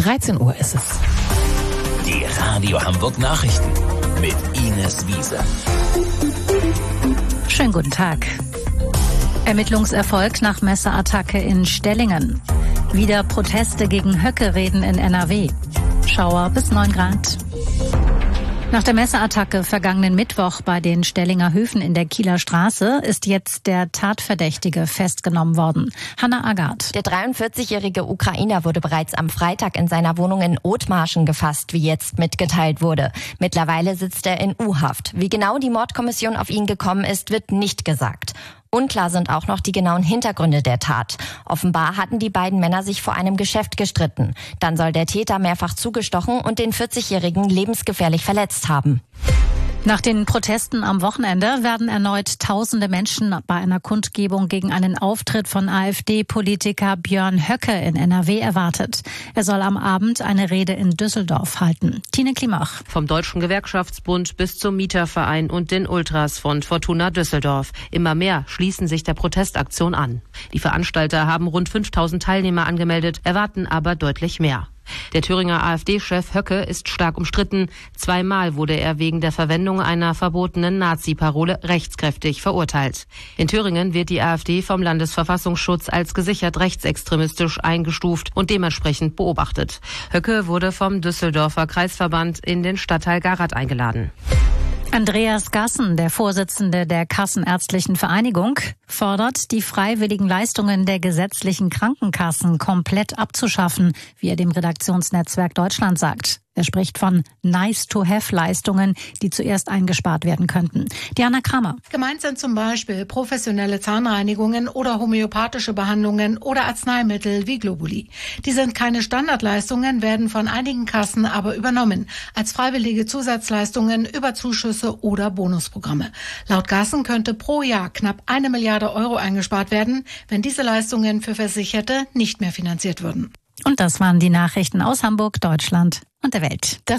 13 Uhr ist es. Die Radio Hamburg Nachrichten mit Ines Wiese. Schönen guten Tag. Ermittlungserfolg nach Messerattacke in Stellingen. Wieder Proteste gegen Höcke-Reden in NRW. Schauer bis 9 Grad. Nach der Messerattacke vergangenen Mittwoch bei den Stellinger Höfen in der Kieler Straße ist jetzt der Tatverdächtige festgenommen worden. Hanna Agard. Der 43-jährige Ukrainer wurde bereits am Freitag in seiner Wohnung in Othmarschen gefasst, wie jetzt mitgeteilt wurde. Mittlerweile sitzt er in U-Haft. Wie genau die Mordkommission auf ihn gekommen ist, wird nicht gesagt. Unklar sind auch noch die genauen Hintergründe der Tat. Offenbar hatten die beiden Männer sich vor einem Geschäft gestritten. Dann soll der Täter mehrfach zugestochen und den 40-Jährigen lebensgefährlich verletzt haben. Nach den Protesten am Wochenende werden erneut tausende Menschen bei einer Kundgebung gegen einen Auftritt von AfD-Politiker Björn Höcke in NRW erwartet. Er soll am Abend eine Rede in Düsseldorf halten. Tine Klimach. Vom Deutschen Gewerkschaftsbund bis zum Mieterverein und den Ultras von Fortuna Düsseldorf. Immer mehr schließen sich der Protestaktion an. Die Veranstalter haben rund 5000 Teilnehmer angemeldet, erwarten aber deutlich mehr. Der Thüringer AfD-Chef Höcke ist stark umstritten. 2-mal wurde er wegen der Verwendung einer verbotenen Nazi-Parole rechtskräftig verurteilt. In Thüringen wird die AfD vom Landesverfassungsschutz als gesichert rechtsextremistisch eingestuft und dementsprechend beobachtet. Höcke wurde vom Düsseldorfer Kreisverband in den Stadtteil Garath eingeladen. Andreas Gassen, der Vorsitzende der Kassenärztlichen Vereinigung, fordert, die freiwilligen Leistungen der gesetzlichen Krankenkassen komplett abzuschaffen, wie er dem Redaktionsnetzwerk Deutschland sagt. Er spricht von Nice-to-have-Leistungen, die zuerst eingespart werden könnten. Diana Kramer. Gemeint sind zum Beispiel professionelle Zahnreinigungen oder homöopathische Behandlungen oder Arzneimittel wie Globuli. Die sind keine Standardleistungen, werden von einigen Kassen aber übernommen, als freiwillige Zusatzleistungen über Zuschüsse oder Bonusprogramme. Laut Gassen könnte pro Jahr knapp 1 Milliarde Euro eingespart werden, wenn diese Leistungen für Versicherte nicht mehr finanziert würden. Und das waren die Nachrichten aus Hamburg, Deutschland und der Welt. Das